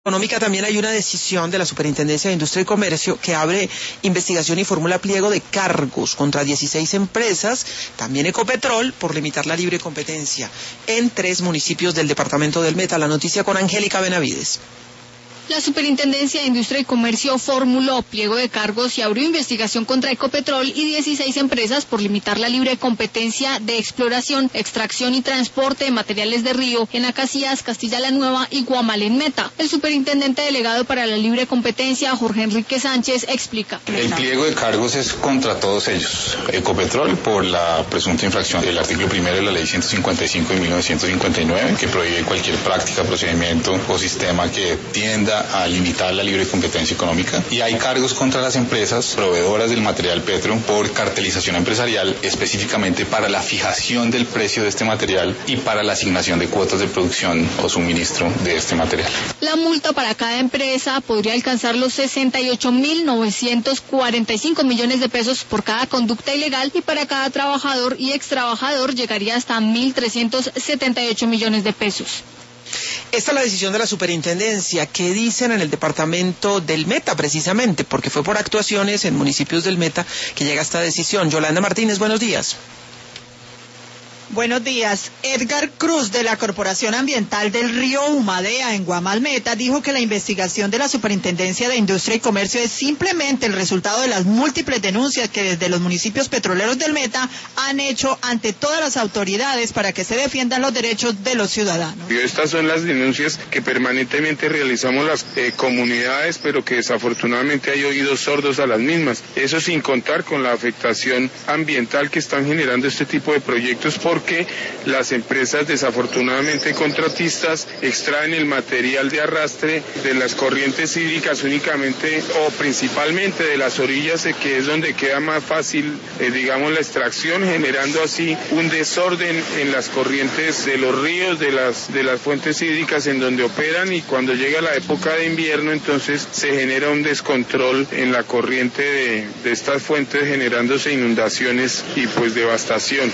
Económica también hay una decisión de la Superintendencia de Industria y Comercio que abre investigación y formula pliego de cargos contra 16 empresas, también Ecopetrol, por limitar la libre competencia en 3 municipios del departamento del Meta. La noticia con Angélica Benavides. La Superintendencia de Industria y Comercio formuló pliego de cargos y abrió investigación contra Ecopetrol y 16 empresas por limitar la libre competencia de exploración, extracción y transporte de materiales de río en Acacías, Castilla la Nueva y Guamal en Meta. El superintendente delegado para la libre competencia, Jorge Enrique Sánchez, explica. El pliego de cargos es contra todos ellos. Ecopetrol por la presunta infracción del artículo 1 de la ley 155 de 1959, que prohíbe cualquier práctica, procedimiento o sistema que tienda a limitar la libre competencia económica, y hay cargos contra las empresas proveedoras del material petro por cartelización empresarial, específicamente para la fijación del precio de este material y para la asignación de cuotas de producción o suministro de este material. La multa para cada empresa podría alcanzar los 68.945 millones de pesos por cada conducta ilegal, y para cada trabajador y extrabajador llegaría hasta 1.378 millones de pesos. Esta es la decisión de la superintendencia. ¿Qué dicen en el departamento del Meta precisamente? Porque fue por actuaciones en municipios del Meta que llega esta decisión. Yolanda Martínez, buenos días. Buenos días. Edgar Cruz, de la Corporación Ambiental del Río Humadea en Guamal Meta, dijo que la investigación de la Superintendencia de Industria y Comercio es simplemente el resultado de las múltiples denuncias que desde los municipios petroleros del Meta han hecho ante todas las autoridades para que se defiendan los derechos de los ciudadanos. Estas son las denuncias que permanentemente realizamos las comunidades, pero que desafortunadamente hay oídos sordos a las mismas. Eso sin contar con la afectación ambiental que están generando este tipo de proyectos, porque las empresas desafortunadamente contratistas extraen el material de arrastre de las corrientes hídricas únicamente o principalmente de las orillas, que es donde queda más fácil, digamos, la extracción, generando así un desorden en las corrientes de los ríos, de las fuentes hídricas en donde operan, y cuando llega la época de invierno entonces se genera un descontrol en la corriente de estas fuentes, generándose inundaciones y pues devastación.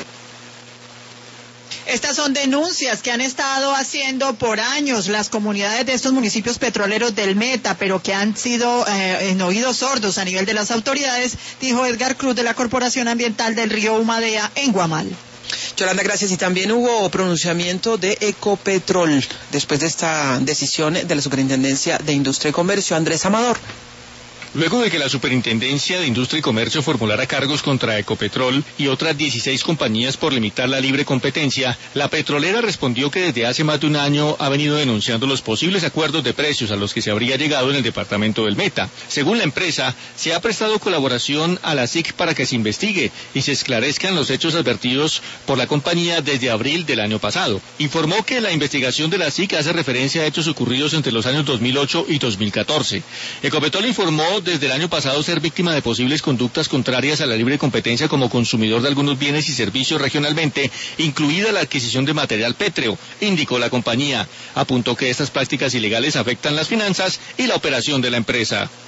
Estas son denuncias que han estado haciendo por años las comunidades de estos municipios petroleros del Meta, pero que han sido en oídos sordos a nivel de las autoridades, dijo Edgar Cruz, de la Corporación Ambiental del Río Humadea en Guamal. Yolanda, gracias. Y también hubo pronunciamiento de Ecopetrol después de esta decisión de la Superintendencia de Industria y Comercio. Andrés Amador. Luego de que la Superintendencia de Industria y Comercio formulara cargos contra Ecopetrol y otras 16 compañías por limitar la libre competencia, la petrolera respondió que desde hace más de un año ha venido denunciando los posibles acuerdos de precios a los que se habría llegado en el departamento del Meta. Según la empresa, se ha prestado colaboración a la SIC para que se investigue y se esclarezcan los hechos advertidos por la compañía desde abril del año pasado. Informó que la investigación de la SIC hace referencia a hechos ocurridos entre los años 2008 y 2014. Ecopetrol informó desde el año pasado ser víctima de posibles conductas contrarias a la libre competencia como consumidor de algunos bienes y servicios regionalmente, incluida la adquisición de material pétreo, indicó la compañía. Apuntó que estas prácticas ilegales afectan las finanzas y la operación de la empresa.